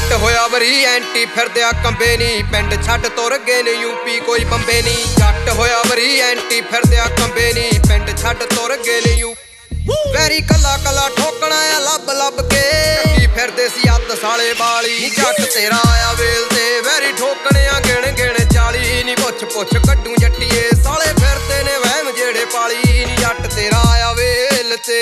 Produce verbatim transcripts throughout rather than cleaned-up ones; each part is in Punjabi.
ਜੱਟ ਹੋਇਆ ਵਰੀ ਐਂਟੀ ਫਿਰਦਿਆ ਕੰਬੇ ਨੀ ਪਿੰਡ ਛੱਡ ਤੁਰ ਗਏ ਨੇ ਯੂਪੀ ਕੋਈ ਬੰਬੇ ਨੀ ਜੱਟ ਹੋਇਆ ਵਰੀ ਐਂਟੀ ਫਿਰਦਿਆ ਕੰਬੇ ਨੀ ਪਿੰਡ ਛੱਡ ਤੁਰ ਗਏ ਨੇ ਯੂ ਵੈਰੀ ਕੱਲਾ ਕੱਲਾ ਠੋਕਣਾ ਆ ਲੱਭ ਲੱਭ ਕੇ ਕੀ ਫਿਰਦੇ ਸੀ ਅੱਧ ਸਾਲੇ ਵਾਲੀ ਨੀ ਜੱਟ ਤੇਰਾ ਆਇਆ ਵੇਲ ਤੇ ਵੈਰੀ ਠੋਕਣਿਆ ਗਿਣ ਗਿਣ ਚਾਲੀ ਨੀ ਪੁੱਛ ਪੁੱਛ ਕੱਢੂ ਜੱਟੀਏ ਸਾਲੇ ਫਿਰਦੇ ਨੇ ਵਹਿਮ ਜਿਹੜੇ ਪਾਲੀ ਨੀ ਜੱਟ ਤੇਰਾ ਆਇਆ ਵੇਲ ਤੇ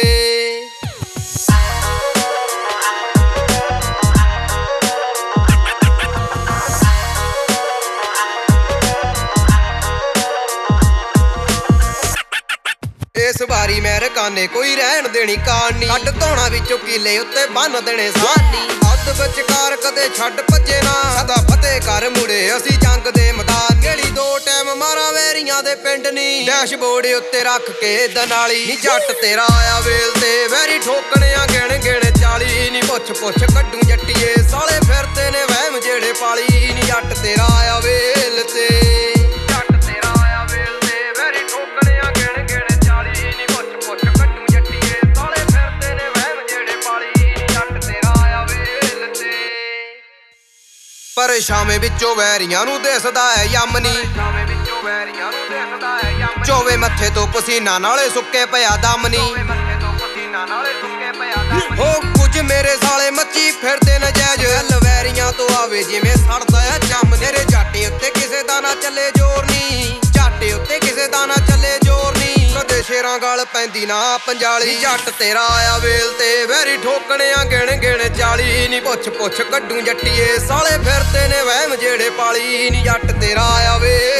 ਇਸ ਵਾਰੀ ਅਮਰੀਕਾਨੇ ਕੋਈ ਰਹਿਣ ਦੇਣੀ ਕਾਣੀ ਕੱਢ ਧੋਣਾ ਵਿੱਚੋਂ ਕੀਲੇ ਉੱਤੇ ਬੰਨ ਦੇਣੇ ਸਾਨੀ ਅੱਧ ਵਿਚਕਾਰ ਕਦੇ ਛੱਡ ਭੱਜੇ ਨਾ ਸਦਾ ਫਤਿਹ ਕਰ ਮੁੜੇ ਅਸੀਂ ਜੰਗ ਦੇ ਮੈਦਾਨ ਕਿਹੜੀ ਦੋ ਟਾਈਮ ਮਾਰਾਂ ਵੈਰੀਆਂ ਦੇ ਪਿੰਡ ਨੀ ਡੈਸ਼ਬੋਰਡ ਉੱਤੇ ਰੱਖ ਕੇ ਦਨਾਲੀ ਨੀ ਜੱਟ ਤੇਰਾ ਆਇਆ ਵੇਲ ਤੇ ਵੈਰੀ ਠੋਕਣਿਆ ਗਿਣ ਗਿਣ ਚਾਲੀ ਨੀ ਪੁੱਛ ਪੁੱਛ ਕੱਢੂ ਜੱਟੀਏ ਸਾਲੇ ਫਿਰਦੇ ਨੇ ਵਹਿਮ ਜਿਹੜੇ ਪਾਲੀ ਨੀ ਜੱਟ ਤੇਰਾ ਆਇਆ ਵੇਲ ਤੇ ਪਰ ਸ਼ਾਮੇ ਵਿੱਚੋਂ ਵੈਰੀਆਂ ਨੂੰ ਦਿਸਦਾ ਹੈ ਯਮਨੀ ਚੋਵੇ ਮੱਥੇ ਤੋਂ ਪਸੀਨਾ ਨਾਲੇ ਸੁੱਕੇ ਪਿਆ ਦਮ ਨੀ ਹੋ ਕੁਝ ਮੇਰੇ ਸਾਲੇ ਮੱਚੀ ਫਿਰਦੇ ਨਜਾਇਜ਼ ਵੈਰੀਆਂ ਤੋਂ ਆਵੇ ਜਿਵੇਂ ਸੜਦਾ ਹੈ ਜੰਮ ਮੇਰੇ ਜਾਟੇ ਉੱਤੇ ਕਿਸੇ ਦਾ ਨਾ ਚੱਲੇ ਜ਼ੋਰ ਨੀ ਜਾਟੇ ਉੱਤੇ ਕਿਸੇ ਦਾ ਨਾ ਚੱਲੇ ਜ਼ੋਰ ਨੀ ਕਦੇ ਸ਼ੇਰਾਂ ਗਲ ਪੈਂਦੀ ਨਾ ਪੰਜਾਲੀ ਜੱਟ ਤੇਰਾ ਆਇਆ ਵੇਲ ਤੇ ਵੈਰੀ ਠੋਕਣਿਆ ਗਿਣ ਗਿਣ ਚਾਲੀ ਨੀ ਪੁੱਛ ਪੁੱਛ ਕੱਢੂ ਜੱਟੀਏ ਸਾਲੇ ਫਿਰਦੇ ਨੇ ਵਹਿਮ ਜਿਹੜੇ ਪਾਲੀ ਨੀ ਜੱਟ ਤੇਰਾ ਆਇਆ ਵੇ